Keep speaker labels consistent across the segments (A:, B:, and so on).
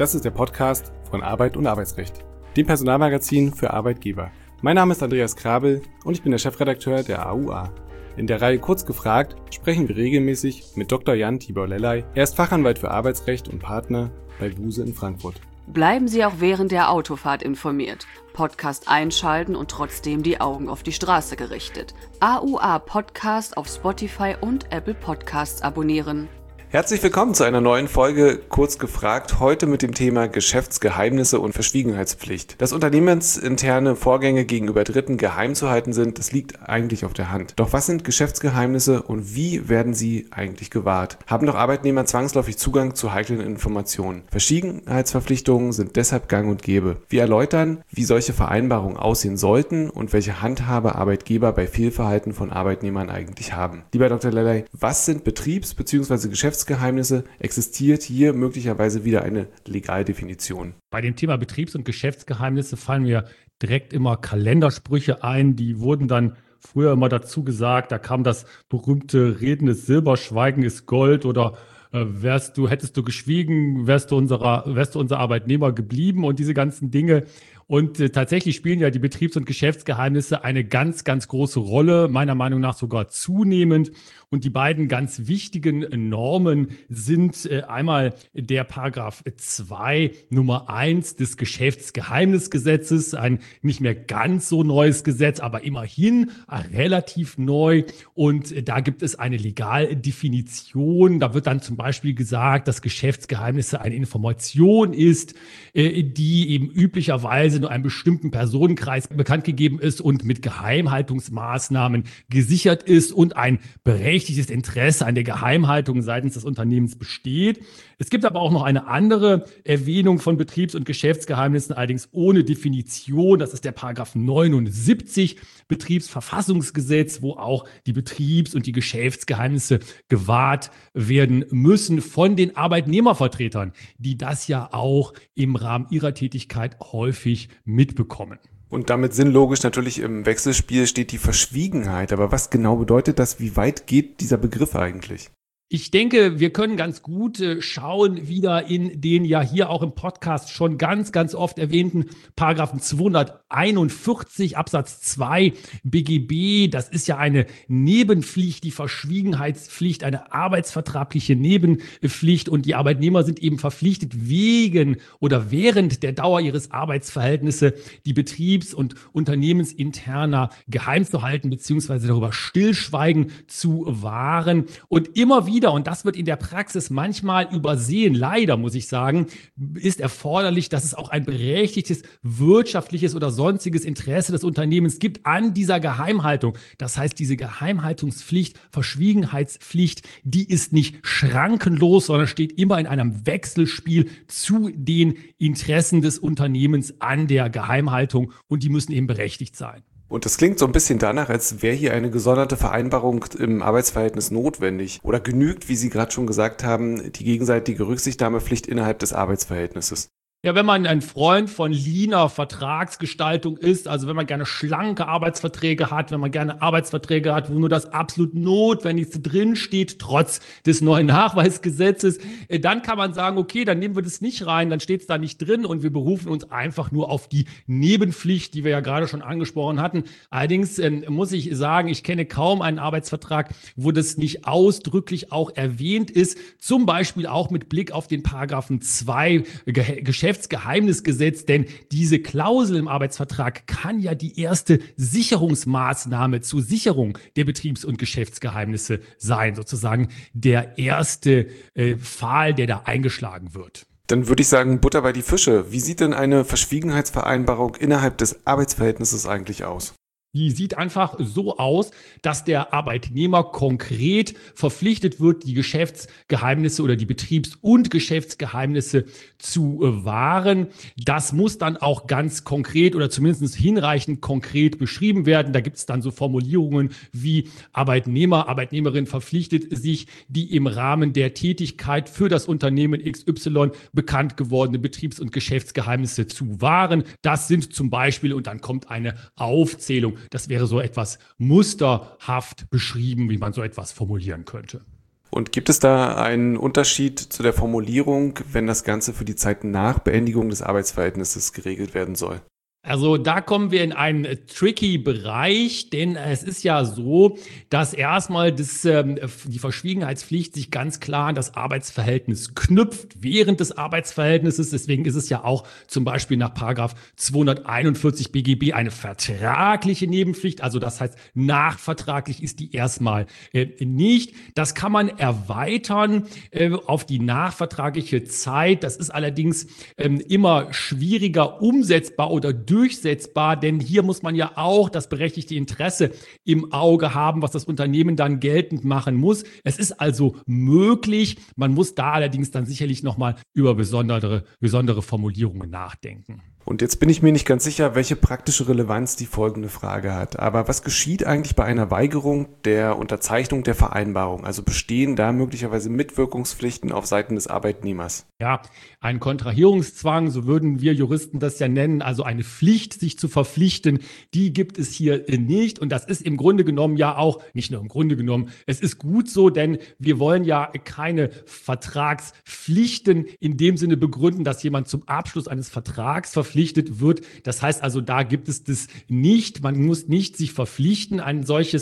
A: Das ist der Podcast von Arbeit und Arbeitsrecht, dem Personalmagazin für Arbeitgeber. Mein Name ist Andreas Krabel und ich bin der Chefredakteur der AUA. In der Reihe Kurz gefragt sprechen wir regelmäßig mit Dr. Jan Tibor Lellay. Er ist Fachanwalt für Arbeitsrecht und Partner bei Buse in Frankfurt.
B: Bleiben Sie auch während der Autofahrt informiert. Podcast einschalten und trotzdem die Augen auf die Straße gerichtet. AUA Podcast auf Spotify und Apple Podcasts abonnieren.
A: Herzlich willkommen zu einer neuen Folge Kurz gefragt, heute mit dem Thema Geschäftsgeheimnisse und Verschwiegenheitspflicht. Dass unternehmensinterne Vorgänge gegenüber Dritten geheim zu halten sind, das liegt eigentlich auf der Hand. Doch was sind Geschäftsgeheimnisse und wie werden sie eigentlich gewahrt? Haben doch Arbeitnehmer zwangsläufig Zugang zu heiklen Informationen? Verschwiegenheitsverpflichtungen sind deshalb gang und gäbe. Wir erläutern, wie solche Vereinbarungen aussehen sollten und welche Handhabe Arbeitgeber bei Fehlverhalten von Arbeitnehmern eigentlich haben. Lieber Dr. Lellay, was sind Betriebs- bzw. Geschäftsgeheimnisse? Existiert hier möglicherweise wieder eine Legaldefinition?
C: Bei dem Thema Betriebs- und Geschäftsgeheimnisse fallen mir direkt immer Kalendersprüche ein. Die wurden dann früher immer dazu gesagt. Da kam das berühmte Reden ist Silber, Schweigen ist Gold oder hättest du geschwiegen, wärst du unser Arbeitnehmer geblieben und diese ganzen Dinge. Und tatsächlich spielen ja die Betriebs- und Geschäftsgeheimnisse eine ganz, ganz große Rolle, meiner Meinung nach sogar zunehmend. Und die beiden ganz wichtigen Normen sind einmal der Paragraph 2 Nummer 1 des Geschäftsgeheimnisgesetzes, ein nicht mehr ganz so neues Gesetz, aber immerhin relativ neu. Und da gibt es eine Legaldefinition. Da wird dann zum Beispiel gesagt, dass Geschäftsgeheimnisse eine Information ist, die eben üblicherweise nur einem bestimmten Personenkreis bekannt gegeben ist und mit Geheimhaltungsmaßnahmen gesichert ist und ein berechtigtes Interesse an der Geheimhaltung seitens des Unternehmens besteht. Es gibt aber auch noch eine andere Erwähnung von Betriebs- und Geschäftsgeheimnissen, allerdings ohne Definition. Das ist der Paragraph 79 Betriebsverfassungsgesetz, wo auch die Betriebs- und die Geschäftsgeheimnisse gewahrt werden müssen von den Arbeitnehmervertretern, die das ja auch im Rahmen ihrer Tätigkeit häufig mitbekommen.
A: Und damit sinnlogisch natürlich im Wechselspiel steht die Verschwiegenheit. Aber was genau bedeutet das? Wie weit geht dieser Begriff eigentlich?
C: Ich denke, wir können ganz gut schauen wieder in den ja hier auch im Podcast schon ganz, ganz oft erwähnten Paragraphen 241 Absatz 2 BGB. Das ist ja eine Nebenpflicht, die Verschwiegenheitspflicht, eine arbeitsvertragliche Nebenpflicht. Und die Arbeitnehmer sind eben verpflichtet, wegen oder während der Dauer ihres Arbeitsverhältnisses die betriebs- und unternehmensinterner geheim zu halten bzw. darüber Stillschweigen zu wahren. Und immer wieder, und das wird in der Praxis manchmal übersehen, leider muss ich sagen, ist erforderlich, dass es auch ein berechtigtes wirtschaftliches oder sonstiges Interesse des Unternehmens gibt an dieser Geheimhaltung. Das heißt, diese Geheimhaltungspflicht, Verschwiegenheitspflicht, die ist nicht schrankenlos, sondern steht immer in einem Wechselspiel zu den Interessen des Unternehmens an der Geheimhaltung und die müssen eben berechtigt sein.
A: Und das klingt so ein bisschen danach, als wäre hier eine gesonderte Vereinbarung im Arbeitsverhältnis notwendig. Oder genügt, wie Sie gerade schon gesagt haben, die gegenseitige Rücksichtnahmepflicht innerhalb des Arbeitsverhältnisses?
C: Ja, wenn man ein Freund von leaner Vertragsgestaltung ist, also wenn man gerne schlanke Arbeitsverträge hat, wenn man gerne Arbeitsverträge hat, wo nur das absolut Notwendigste drinsteht, trotz des neuen Nachweisgesetzes, dann kann man sagen, okay, dann nehmen wir das nicht rein, dann steht es da nicht drin und wir berufen uns einfach nur auf die Nebenpflicht, die wir ja gerade schon angesprochen hatten. Allerdings muss ich sagen, ich kenne kaum einen Arbeitsvertrag, wo das nicht ausdrücklich auch erwähnt ist, zum Beispiel auch mit Blick auf den Paragraphen 2 Geschäftsgeheimnisgesetz, denn diese Klausel im Arbeitsvertrag kann ja die erste Sicherungsmaßnahme zur Sicherung der Betriebs- und Geschäftsgeheimnisse sein, sozusagen der erste Pfahl, der da eingeschlagen wird.
A: Dann würde ich sagen, Butter bei die Fische. Wie sieht denn eine Verschwiegenheitsvereinbarung innerhalb des Arbeitsverhältnisses eigentlich aus?
C: Die sieht einfach so aus, dass der Arbeitnehmer konkret verpflichtet wird, die Geschäftsgeheimnisse oder die Betriebs- und Geschäftsgeheimnisse zu wahren. Das muss dann auch ganz konkret oder zumindest hinreichend konkret beschrieben werden. Da gibt es dann so Formulierungen wie Arbeitnehmer, Arbeitnehmerin verpflichtet sich, die im Rahmen der Tätigkeit für das Unternehmen XY bekannt gewordene Betriebs- und Geschäftsgeheimnisse zu wahren. Das sind zum Beispiel, und dann kommt eine Aufzählung. Das wäre so etwas musterhaft beschrieben, wie man so etwas formulieren könnte.
A: Und gibt es da einen Unterschied zu der Formulierung, wenn das Ganze für die Zeit nach Beendigung des Arbeitsverhältnisses geregelt werden soll?
C: Also da kommen wir in einen tricky Bereich, denn es ist ja so, dass erstmal die Verschwiegenheitspflicht sich ganz klar an das Arbeitsverhältnis knüpft während des Arbeitsverhältnisses. Deswegen ist es ja auch zum Beispiel nach Paragraph 241 BGB eine vertragliche Nebenpflicht. Also das heißt, nachvertraglich ist die erstmal nicht. Das kann man erweitern auf die nachvertragliche Zeit. Das ist allerdings immer schwieriger umsetzbar oder durchsetzbar, denn hier muss man ja auch das berechtigte Interesse im Auge haben, was das Unternehmen dann geltend machen muss. Es ist also möglich, man muss da allerdings dann sicherlich nochmal über besondere Formulierungen nachdenken.
A: Und jetzt bin ich mir nicht ganz sicher, welche praktische Relevanz die folgende Frage hat. Aber was geschieht eigentlich bei einer Weigerung der Unterzeichnung der Vereinbarung? Also bestehen da möglicherweise Mitwirkungspflichten auf Seiten des Arbeitnehmers?
C: Ja, ein Kontrahierungszwang, so würden wir Juristen das ja nennen, also eine Pflicht, sich zu verpflichten, die gibt es hier nicht. Und das ist im Grunde genommen ja auch, nicht nur im Grunde genommen, es ist gut so, denn wir wollen ja keine Vertragspflichten in dem Sinne begründen, dass jemand zum Abschluss eines Vertrags verpflichtet wird. Das heißt also, da gibt es das nicht. Man muss nicht sich verpflichten, eine solche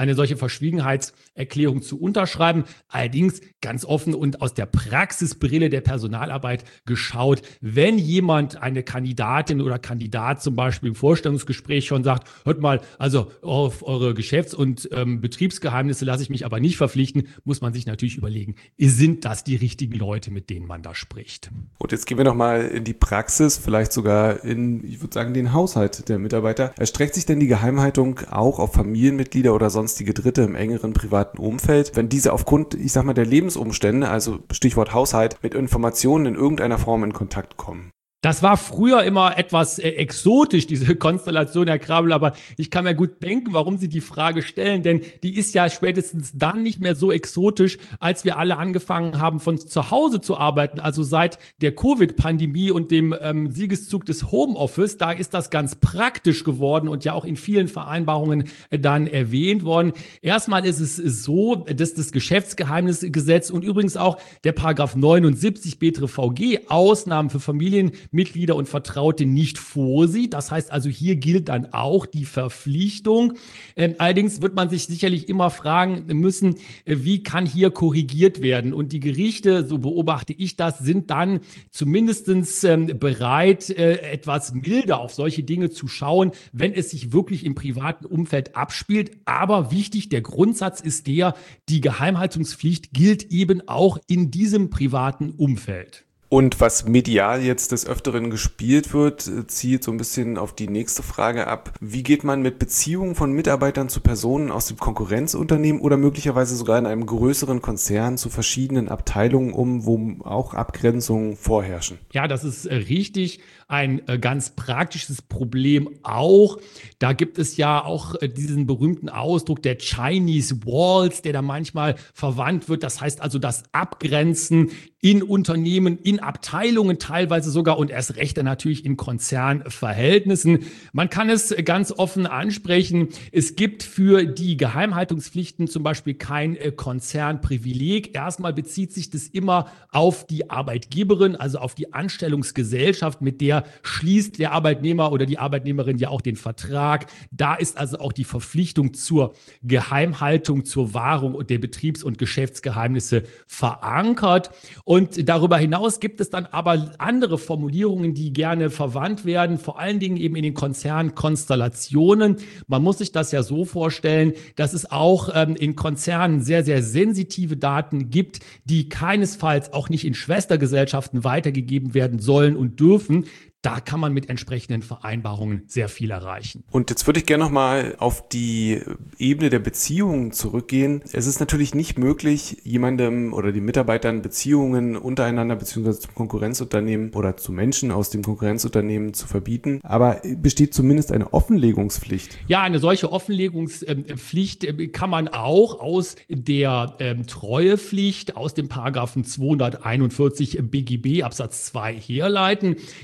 C: Verschwiegenheitserklärung zu unterschreiben. Allerdings ganz offen und aus der Praxisbrille der Personalarbeit geschaut, wenn jemand, eine Kandidatin oder Kandidat zum Beispiel im Vorstellungsgespräch schon sagt, hört mal, also auf eure Geschäfts- und Betriebsgeheimnisse lasse ich mich aber nicht verpflichten, muss man sich natürlich überlegen, sind das die richtigen Leute, mit denen man da spricht?
A: Und jetzt gehen wir nochmal in die Praxis, vielleicht sogar in, ich würde sagen, den Haushalt der Mitarbeiter. Erstreckt sich denn die Geheimhaltung auch auf Familienmitglieder oder sonstige Dritte im engeren privaten Umfeld, wenn diese aufgrund, ich sag mal, der Lebensumstände, also Stichwort Haushalt, mit Informationen in irgendeiner Form in Kontakt kommen?
C: Das war früher immer etwas exotisch, diese Konstellation, Herr Krabel, aber ich kann mir gut denken, warum Sie die Frage stellen, denn die ist ja spätestens dann nicht mehr so exotisch, als wir alle angefangen haben, von zu Hause zu arbeiten, also seit der Covid-Pandemie und dem Siegeszug des Homeoffice, da ist das ganz praktisch geworden und ja auch in vielen Vereinbarungen dann erwähnt worden. Erstmal ist es so, dass das Geschäftsgeheimnisgesetz und übrigens auch der Paragraph 79 BTRVG Ausnahmen für Familienmitglieder und Vertraute nicht vorsieht. Das heißt also, hier gilt dann auch die Verpflichtung. Allerdings wird man sich sicherlich immer fragen müssen, wie kann hier korrigiert werden? Und die Gerichte, so beobachte ich das, sind dann zumindestens bereit, etwas milder auf solche Dinge zu schauen, wenn es sich wirklich im privaten Umfeld abspielt. Aber wichtig, der Grundsatz ist die Geheimhaltungspflicht gilt eben auch in diesem privaten Umfeld.
A: Und was medial jetzt des Öfteren gespielt wird, zielt so ein bisschen auf die nächste Frage ab. Wie geht man mit Beziehungen von Mitarbeitern zu Personen aus dem Konkurrenzunternehmen oder möglicherweise sogar in einem größeren Konzern zu verschiedenen Abteilungen um, wo auch Abgrenzungen vorherrschen?
C: Ja, das ist richtig. Ein ganz praktisches Problem auch. Da gibt es ja auch diesen berühmten Ausdruck der Chinese Walls, der da manchmal verwandt wird. Das heißt also das Abgrenzen in Unternehmen, in Abteilungen teilweise sogar und erst recht dann natürlich in Konzernverhältnissen. Man kann es ganz offen ansprechen. Es gibt für die Geheimhaltungspflichten zum Beispiel kein Konzernprivileg. Erstmal bezieht sich das immer auf die Arbeitgeberin, also auf die Anstellungsgesellschaft, mit der schließt der Arbeitnehmer oder die Arbeitnehmerin ja auch den Vertrag. Da ist also auch die Verpflichtung zur Geheimhaltung, zur Wahrung der Betriebs- und Geschäftsgeheimnisse verankert. Und darüber hinaus gibt es dann aber andere Formulierungen, die gerne verwandt werden, vor allen Dingen eben in den Konzernkonstellationen. Man muss sich das ja so vorstellen, dass es auch in Konzernen sehr, sehr sensitive Daten gibt, die keinesfalls auch nicht in Schwestergesellschaften weitergegeben werden sollen und dürfen. Da kann man mit entsprechenden Vereinbarungen sehr viel erreichen.
A: Und jetzt würde ich gerne nochmal auf die Ebene der Beziehungen zurückgehen. Es ist natürlich nicht möglich, jemandem oder den Mitarbeitern Beziehungen untereinander beziehungsweise zum Konkurrenzunternehmen oder zu Menschen aus dem Konkurrenzunternehmen zu verbieten. Aber besteht zumindest eine Offenlegungspflicht?
C: Ja, eine solche Offenlegungspflicht kann man auch aus der Treuepflicht aus dem Paragraphen 241 BGB Absatz 2 herleiten, indem man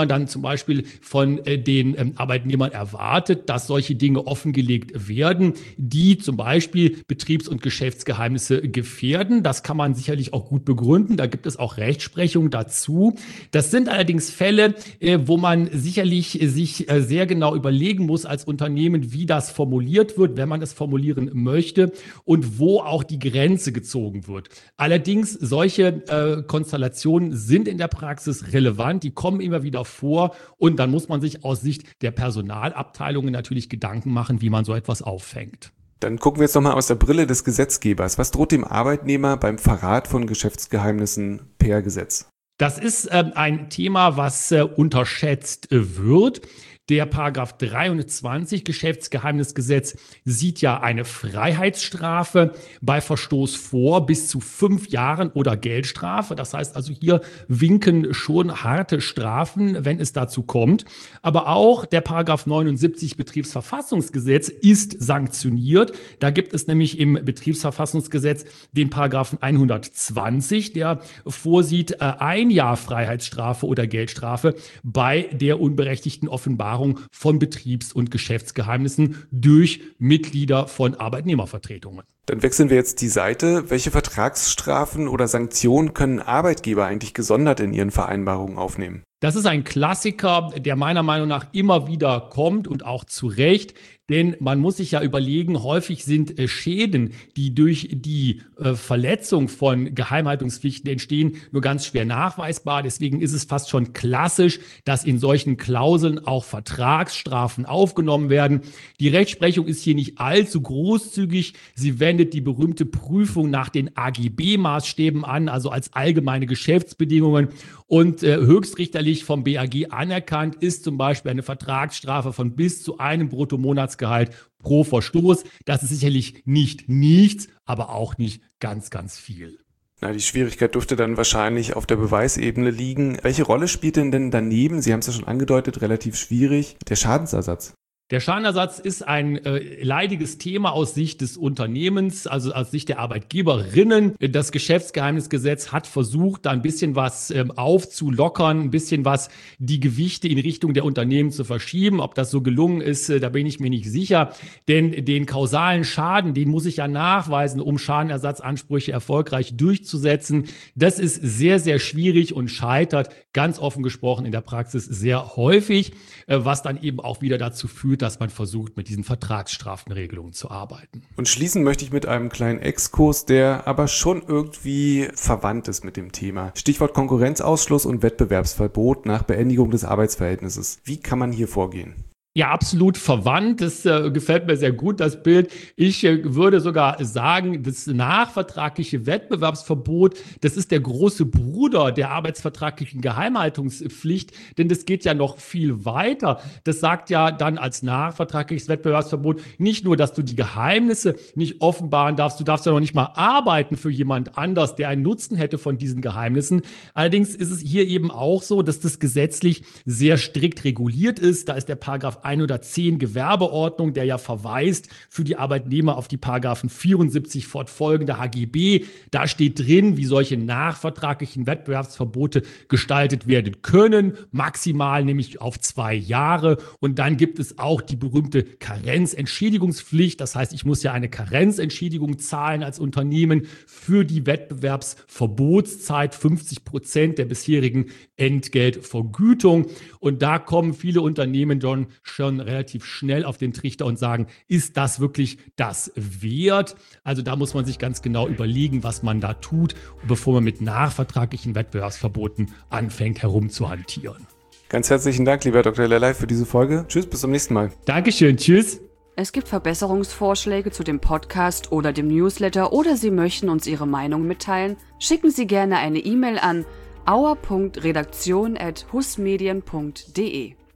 C: dann zum Beispiel von den Arbeitnehmern erwartet, dass solche Dinge offengelegt werden, die zum Beispiel Betriebs- und Geschäftsgeheimnisse gefährden. Das kann man sicherlich auch gut begründen. Da gibt es auch Rechtsprechung dazu. Das sind allerdings Fälle, wo man sicherlich sich sehr genau überlegen muss als Unternehmen, wie das formuliert wird, wenn man es formulieren möchte und wo auch die Grenze gezogen wird. Allerdings, solche Konstellationen sind in der Praxis relevant, die kommen immer wieder vor und dann muss man sich aus Sicht der Personalabteilungen natürlich Gedanken machen, wie man so etwas auffängt.
A: Dann gucken wir jetzt nochmal aus der Brille des Gesetzgebers. Was droht dem Arbeitnehmer beim Verrat von Geschäftsgeheimnissen per Gesetz?
C: Das ist ein Thema, was unterschätzt wird. Der Paragraph 23 Geschäftsgeheimnisgesetz sieht ja eine Freiheitsstrafe bei Verstoß vor bis zu 5 Jahren oder Geldstrafe. Das heißt also, hier winken schon harte Strafen, wenn es dazu kommt. Aber auch der Paragraph 79 Betriebsverfassungsgesetz ist sanktioniert. Da gibt es nämlich im Betriebsverfassungsgesetz den Paragraphen 120, der vorsieht 1 Jahr Freiheitsstrafe oder Geldstrafe bei der unberechtigten Offenbarung von Betriebs- und Geschäftsgeheimnissen durch Mitglieder von Arbeitnehmervertretungen.
A: Dann wechseln wir jetzt die Seite. Welche Vertragsstrafen oder Sanktionen können Arbeitgeber eigentlich gesondert in ihren Vereinbarungen aufnehmen?
C: Das ist ein Klassiker, der meiner Meinung nach immer wieder kommt und auch zu Recht. Denn man muss sich ja überlegen, häufig sind Schäden, die durch die Verletzung von Geheimhaltungspflichten entstehen, nur ganz schwer nachweisbar. Deswegen ist es fast schon klassisch, dass in solchen Klauseln auch Vertragsstrafen aufgenommen werden. Die Rechtsprechung ist hier nicht allzu großzügig. Sie wendet die berühmte Prüfung nach den AGB-Maßstäben an, also als allgemeine Geschäftsbedingungen. Und höchstrichterlich vom BAG anerkannt ist zum Beispiel eine Vertragsstrafe von bis zu einem Bruttomonatsgehalt pro Verstoß. Das ist sicherlich nicht nichts, aber auch nicht ganz, ganz viel.
A: Na, die Schwierigkeit dürfte dann wahrscheinlich auf der Beweisebene liegen. Welche Rolle spielt denn daneben, Sie haben es ja schon angedeutet, relativ schwierig, der Schadensersatz?
C: Der Schadenersatz ist ein leidiges Thema aus Sicht des Unternehmens, also aus Sicht der Arbeitgeberinnen. Das Geschäftsgeheimnisgesetz hat versucht, da ein bisschen was aufzulockern, ein bisschen was die Gewichte in Richtung der Unternehmen zu verschieben. Ob das so gelungen ist, da bin ich mir nicht sicher. Denn den kausalen Schaden, den muss ich ja nachweisen, um Schadenersatzansprüche erfolgreich durchzusetzen. Das ist sehr, sehr schwierig und scheitert ganz offen gesprochen in der Praxis sehr häufig, was dann eben auch wieder dazu führt, dass man versucht, mit diesen Vertragsstrafenregelungen zu arbeiten.
A: Und schließen möchte ich mit einem kleinen Exkurs, der aber schon irgendwie verwandt ist mit dem Thema. Stichwort Konkurrenzausschluss und Wettbewerbsverbot nach Beendigung des Arbeitsverhältnisses. Wie kann man hier vorgehen?
C: Ja, absolut verwandt. Das gefällt mir sehr gut, das Bild. Ich würde sogar sagen, das nachvertragliche Wettbewerbsverbot, das ist der große Bruder der arbeitsvertraglichen Geheimhaltungspflicht, denn das geht ja noch viel weiter. Das sagt ja dann als nachvertragliches Wettbewerbsverbot nicht nur, dass du die Geheimnisse nicht offenbaren darfst, du darfst ja noch nicht mal arbeiten für jemand anders, der einen Nutzen hätte von diesen Geheimnissen. Allerdings ist es hier eben auch so, dass das gesetzlich sehr strikt reguliert ist. Da ist der Paragraph 110 Gewerbeordnung, der ja verweist für die Arbeitnehmer auf die Paragraphen 74 fortfolgende HGB. Da steht drin, wie solche nachvertraglichen Wettbewerbsverbote gestaltet werden können, maximal nämlich auf 2 Jahre. Und dann gibt es auch die berühmte Karenzentschädigungspflicht. Das heißt, ich muss ja eine Karenzentschädigung zahlen als Unternehmen für die Wettbewerbsverbotszeit, 50% der bisherigen Entgeltvergütung. Und da kommen viele Unternehmen schon relativ schnell auf den Trichter und sagen, ist das wirklich das wert? Also da muss man sich ganz genau überlegen, was man da tut, bevor man mit nachvertraglichen Wettbewerbsverboten anfängt herumzuhantieren.
A: Ganz herzlichen Dank, lieber Dr. Lellay, für diese Folge. Tschüss, bis zum nächsten Mal.
C: Dankeschön, tschüss.
B: Es gibt Verbesserungsvorschläge zu dem Podcast oder dem Newsletter oder Sie möchten uns Ihre Meinung mitteilen? Schicken Sie gerne eine E-Mail an auer.redaktion@husmedien.de.